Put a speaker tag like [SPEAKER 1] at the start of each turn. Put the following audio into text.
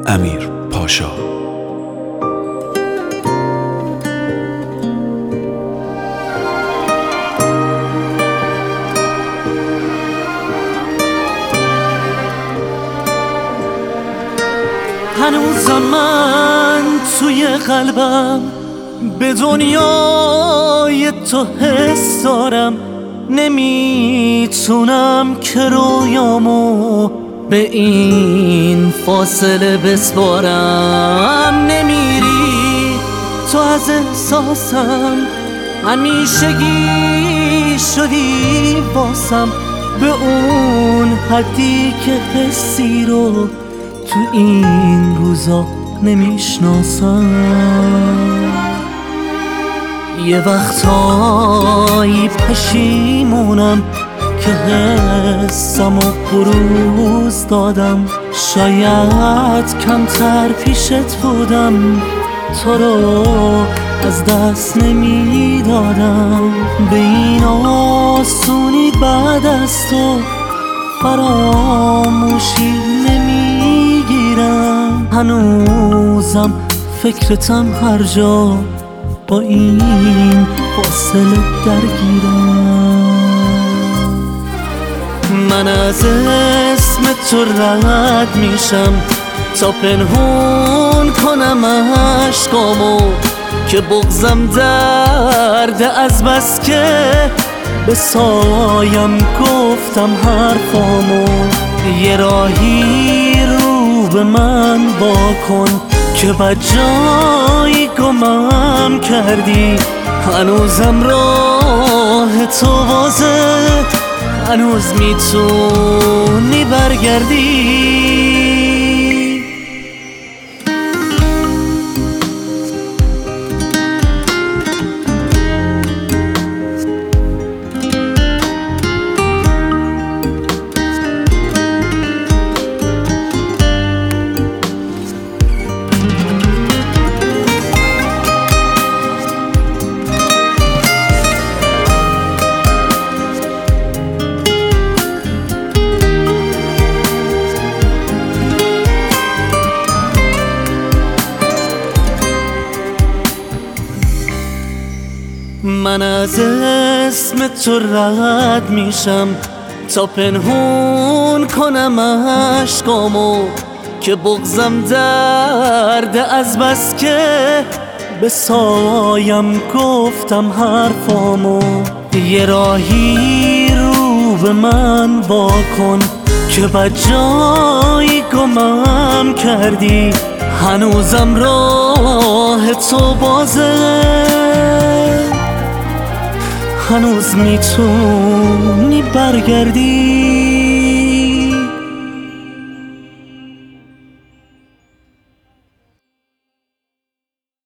[SPEAKER 1] امیر پاشا.
[SPEAKER 2] هنوزم من توی قلبم به دنیای تو حس دارم، نمیتونم که رویامو به این فاصله بسپارم. نمیری تو از احساسم، همیشگی شدی واسم، به اون حدی که حسی رو تو این روزا نمیشناسم. یه وقتایی پشیمونم که حسم و بروز دادم، شاید کمتر پیشت بودم، تو رو از دست نمیدادم. به این آسونی بعد از تو فراموشی نمیگیرم. هنوزم فکرتم هر جا با این فاصله درگیرم. من از اسم تو رد میشم تا پنهون کنم عشقامو، که بغضم درد از بس که به سایم گفتم حرفامو. یه راهی رو به من واکن که بدجایی گمم کردی. هنوزم راه تو وازه، هنوز میتونی برگردی. من از اسم تو رد میشم تا پنهون کنم عشقامو، که بغضم درد از بس که به سایم گفتم حرفامو. یه راهی رو به من واکن که بدجایی گمم کردی. هنوزم راه تو بازه، هنوز میتونی برگردی.